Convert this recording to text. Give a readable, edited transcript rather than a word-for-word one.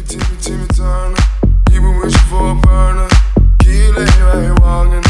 Timmy Turner. You been wishing for a burner. Keep lay right walking.